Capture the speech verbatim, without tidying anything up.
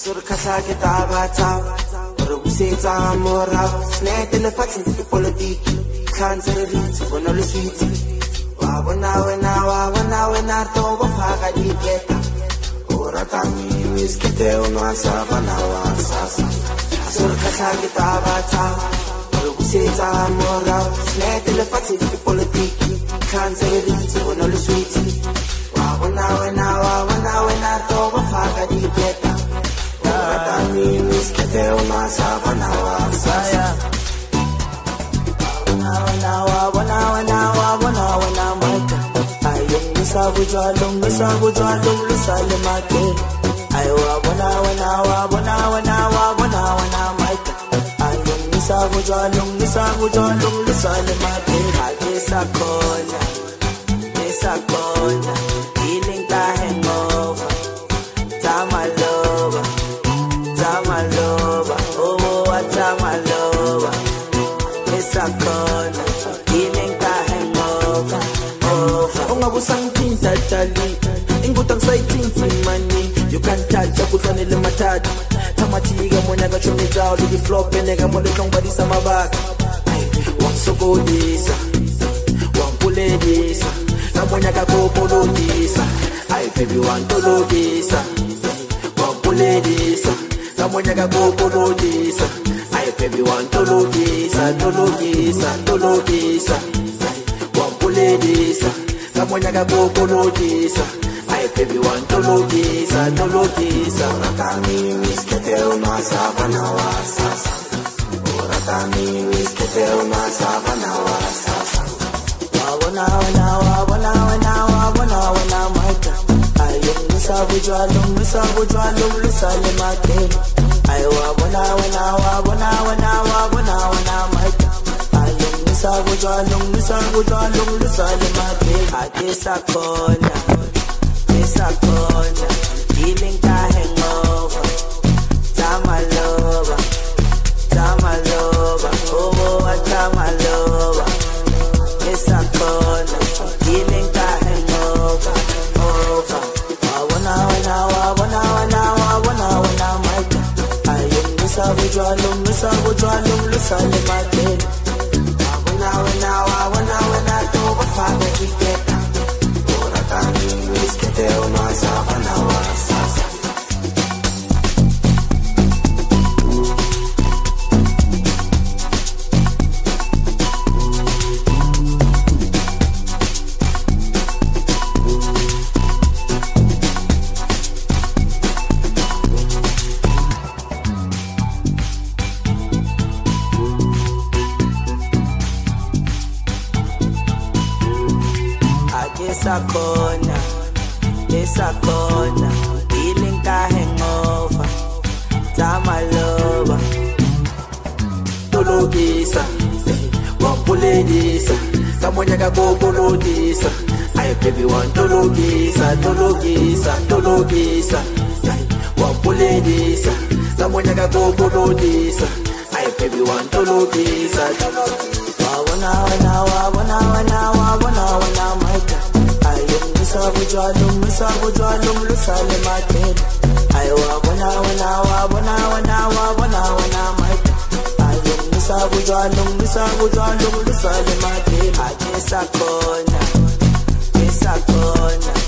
Surkasa kita bata Rubusetsa mora Snete le fatin di politiki Kanzere rinzi Bono le switi Wabona wena wabona wena Togo faga di geta Ora tami miskete uno asavana wasasa Surkasa kita bata Rubusetsa mora Snete le fatin di politiki Kanzere rinzi Bono le switi Wabona wena wabona wena Togo faga di geta Tami miskete una savana wasaya Wana wana wana wana wana wana maika Ayong misabu jalong misabu jalong lusale mate Aywa wana wana wana wana wana wana maika Ayong misabu jalong misabu jalong lusale mate Agesa konya Agesa konya Healing the hangover Tamalova Tamaloba, oh, what Tamaloba. It's a corner, healing the hangover. Oh, ungabusang tinta tali, ingutang sa itinti mani. You can't touch, aku tani lematad. Tamatiga mo naga chumi zao, ligi flop, nega mo lekang badi sa mabak. Wang soko disa, wang pule disa. Namo naga kopolo disa. Ay, baby, wang tolo disa. Wang pule disa. Someone got go polo disa. I baby want to lo disa, to lo disa, to lo disa. One pole disa. Someone got go polo disa. I baby want to lo disa, to lo disa. Ratami miskete una savana wasasa. Ratami miskete una savana wasasa. Wana wana wana wana wana wana maika. Ayong misabu jalong misabu jalong lusale mate. Aywa wana wana wana wana wana wana maika. Ayong misabu jalong misabu jalong lusale mate. Agesa konya, agesa konya. Healing the hangover. Tamaloba, tamaloba, oh tamaloba. Agesa konya, healing the hangover. Over. Wana wana wana wana wana wana maika. Ayong misabu jalong misabu jalong lusale mate. Wana wana wana wana toba faga diketa. Ora tami miskete una savana wasasa. Esa corner, esa corner, healing the hangover. Tamaloba, tolo disa, wampule disa. Someone got go polo disa. I baby want tolo disa, tolo disa, tolo disa. Wampule disa. Someone got go polo disa. I baby want tolo disa, tolo disa. Wana wana wana wana wana wana maika. Ayong misabu jalong misabu jalong lusale mate. Aywa wana wana wana wana wana wana maika. Ayong misabu jalong misabu jalong lusale mate. Agesa konya, agesa konya.